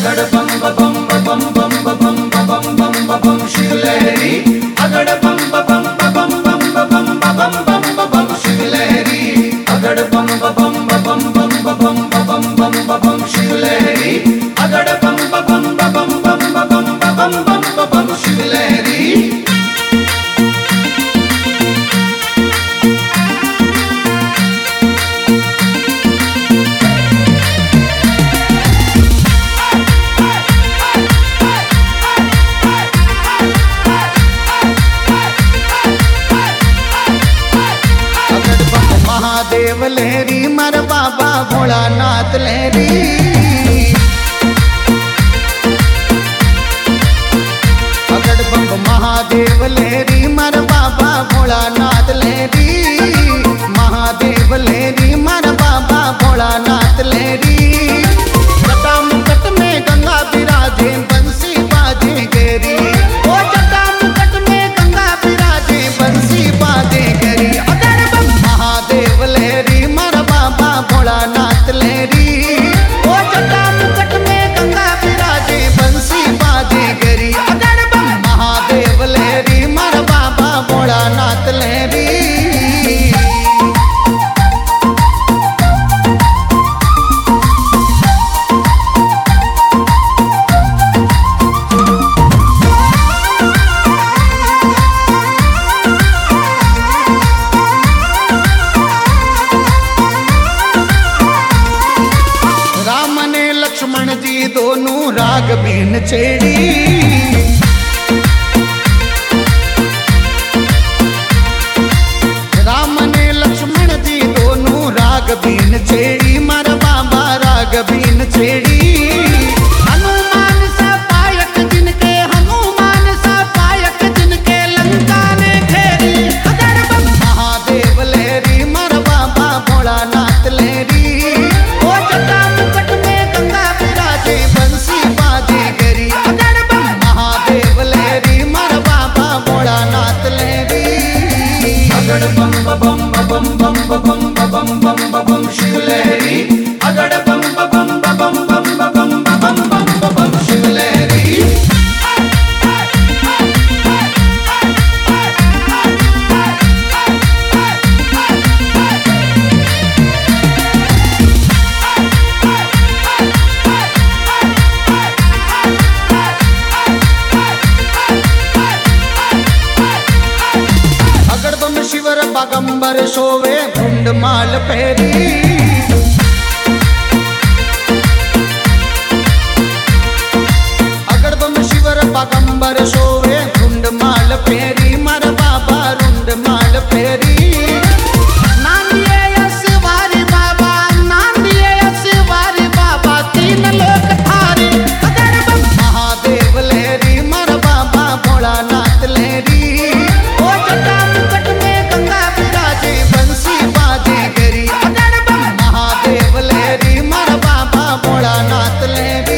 अगड़ बम बम बम बम बम बम बम बम शिव लहरी, अगड़ बम बम बम बम बम बम बम बम शिव लहरी, अगड़ बम बम बम बम बम बम बम शिव लहरी, अगड़ बम बम बम बम बम शिव लहरी। महादेव लहरी मर बाबा भोलानाथ लहरी, अगड़ बम महादेव लहरी मर बाबा भोलानाथ लहरी, महादेव लहरी मर बाबा भोलानाथ लहरी। जटा मुकट में गंगा विराजे बंसी बाजे गेरी, ओ जटा मुकट में गंगा विराजे बंसी बाजे गेरी। महादेव लहरी मर बाबा भोलानाथ लहरी, ओ जटा मुकट में गंगा विराजे बंसी बाजे गेरी। अगड़ बम महादेव लहरी मर बाबा भोलानाथ लहरी। लक्ष्मण जी दोनों राग बीन छेड़ी, राम ने लक्ष्मण जी दोनों राग बीन छेड़ी, मर बाबा राग बीन छेड़ी। हनुमान सा पायक जिनके, हनुमान सा पायक जिनके लंका ने घेरी। अगड़ बम महादेव लहरी मर बाबा भोलानाथ लहरी, ओ जटा मुकट में गंगा विराजे बंसी बाजे गेरी। अगड़ बम महादेव लहरी मर बाबा भोलानाथ लहरी, अगड़ बम बम बम बम बम बम बम शिव लहरी, अगड़ बम बम बम बम बम शिव लहरी। शिवर बागंबर सोवे भुंड माल पहरी, अगड़ बम शिवर बागंबर सोवे भुंड माल पहरी, मर बाबा रुंड माल पहरी। नांदिए यशवारी बाबा, नांदिए यशवारी बाबा, तीन लोक थारे। अगड़ बम महादेव लहरी मर बाबा भोलानाथ लहरी, ओ जटा मुकट में गंगा विराजे बंसी बाजे गेरी। अगड़ बम महादेव लहरी मर बाबा भोलानाथ लहरी।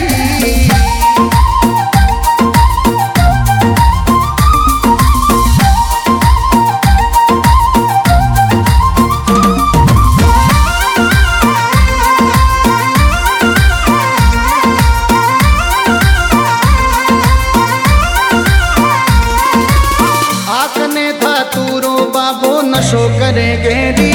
आखने था तूरो बाबो नशो करे गेरी,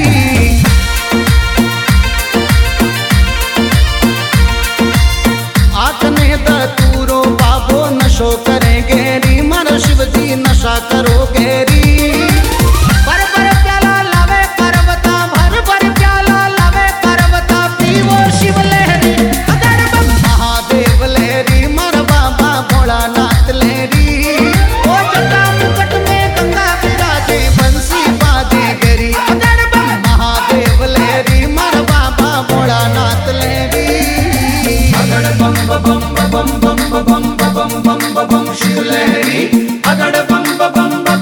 आखने था तूरो बाबो नशो करे गेरी, मर शिव जी नशा करो गेरी। भर भर प्याला लावे पर्वता, भर भर प्याला लावे पर्वता, पीवो शिव लहरी। अगड़ बम महादेव लहरी मर बाबा भोलानाथ लहरी, ओ जटा मुकट में गंगा विराजे बंसी बाजे गेरी। अगड़ बम महादेव लहरी मर बाबा भोलानाथ लहरी, अगड़ बम बम बम बम बम बम शिव लहरी, अगड़ बम बम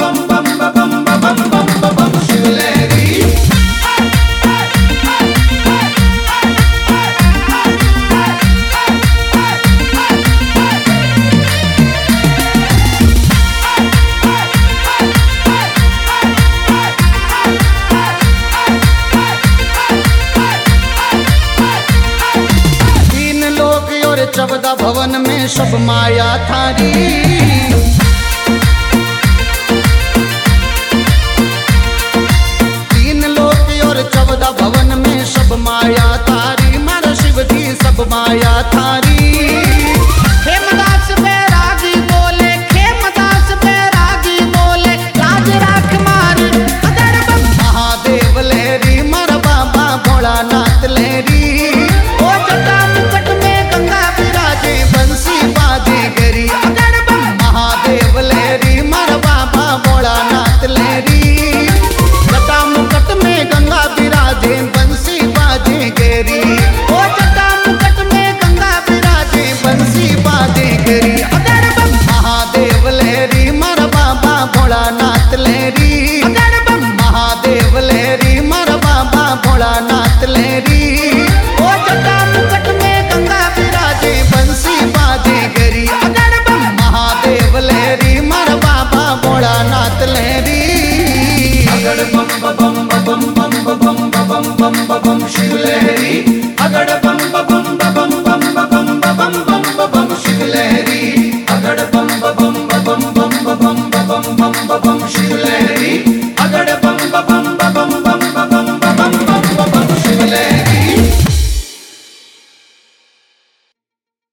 14 भवन में सब माया थारी। 3 लोक और 14 भवन में सब माया थारी, मारो शिव जी सब माया थारी। खेमदास बैरागी बोले, खेमदास बैरागी बोले, लाज राख मारी अगड़ बम। महादेव लहरी मारा बाबा भोलानाथ लहरी। ओ जटा मुकुट में गंगा विराजे बंसी बाजे गरी। अगड़ बम। महादेव लहरी मारा बाबा भोलानाथ लहरी। जटा मुकुट में गंगा विराजे बंसी बाजे गरी। ओ जटा मुकुट में गंगा विराजे बंसी बाजे गरी। अगड़ बम। महादेव लहरी मारा बाबा भोलानाथ लहरी। अगड़ बम। महादेव लहरी मारा बाबा भोलानाथ लहरी। ओ जटा मुकुट में गंगा विराजे बंसी बाजे गरी। अगड़ बम। महादेव लहरी मारा बाबा भोलानाथ लहरी। अगड़ बम बम बम बम बम बम बम बम बम शिव लहरी